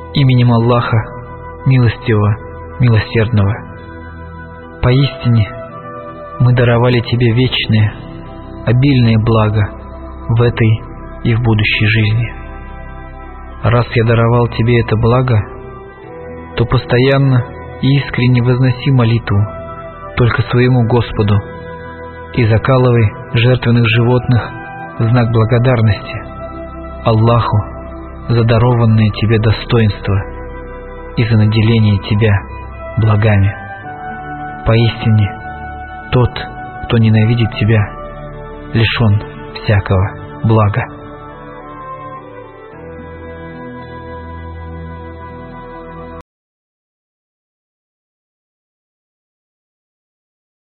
Именем Аллаха, милостивого, милосердного. Поистине, мы даровали тебе вечное, обильное благо в этой и в будущей жизни. Раз я даровал тебе это благо, то постоянно и искренне возноси молитву только своему Господу и закалывай жертвенных животных в знак благодарности Аллаху за дарованное тебе достоинство и за наделение тебя благами. Поистине, тот, кто ненавидит тебя, лишен всякого блага.